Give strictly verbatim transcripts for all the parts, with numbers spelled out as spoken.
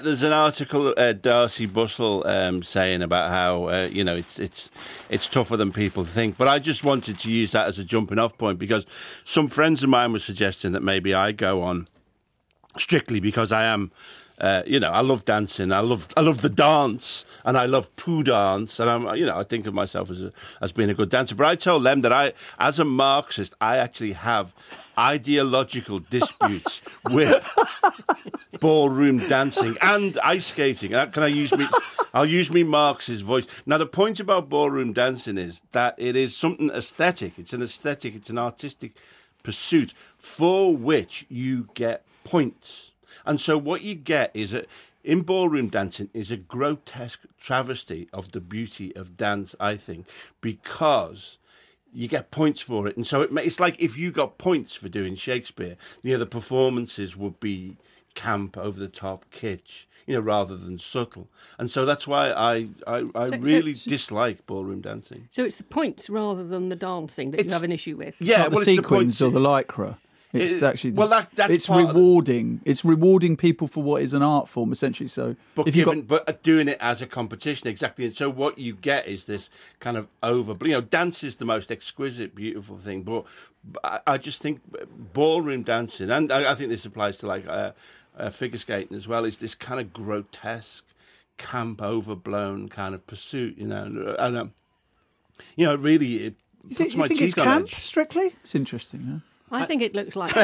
There's an article, uh, Darcy Bussell um, saying about how uh, you know it's it's it's tougher than people think. But I just wanted to use that as a jumping off point because some friends of mine were suggesting that maybe I go on strictly because I am. Uh, you know, I love dancing. I love, I love the dance, and I love to dance. And I'm, you know, I think of myself as a, as being a good dancer. But I told them that I, as a Marxist, I actually have ideological disputes with ballroom dancing and ice skating. Uh, Can I use me? I'll use me Marxist voice. Now, the point about ballroom dancing is that it is something aesthetic. It's an aesthetic. It's an artistic pursuit for which you get points. And so what you get is a, in ballroom dancing is a grotesque travesty of the beauty of dance, I think, because you get points for it. And so it, it's like if you got points for doing Shakespeare, you know, the performances would be camp, over the top, kitsch, you know, rather than subtle. And so that's why I, I, I so, really so, dislike ballroom dancing. So it's the points rather than the dancing that it's, you have an issue with? Yeah, Yeah, well, well, the it's the sequins point- or the lycra. It's It- actually well, that- that's it's part of- rewarding. It's rewarding people for what is an art form, essentially. So But if you given, got but doing it as a competition, exactly. And so what you get is this kind of over. You know, dance is the most exquisite, beautiful thing. But, but I, I just think ballroom dancing, and I, I think this applies to like uh, uh, figure skating as well, is this kind of grotesque, camp, overblown kind of pursuit. You know, and, and um, you know, really, it you puts think, you my think cheek it's on camp edge. strictly? It's interesting. Huh? I think it looks like... No,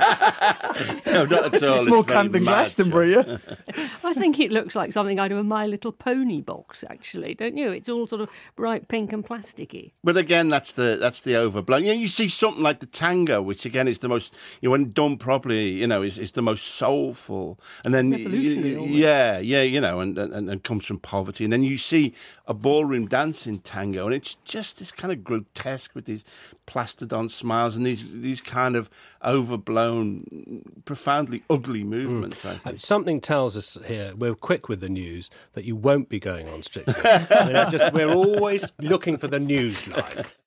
not at all. It's more very camp than mad, Glastonbury. Yeah? I think it looks like something out of a My Little Pony box, actually, don't you? It's all sort of bright pink and plasticky. But again, that's the that's the overblown. You know, you see something like the tango, which again is the most, you know, when done properly, you know, is, is the most soulful. And then, Revolutionary, almost. yeah, yeah, you know, and, and and comes from poverty. And then you see a ballroom dancing tango, and it's just this kind of grotesque with these plastidon smiles and these these kind of overblown, profoundly ugly movements. I think. Something tells us here, we're quick with the news, that you won't be going on Strictly. I mean, I just, we're always looking for the news line.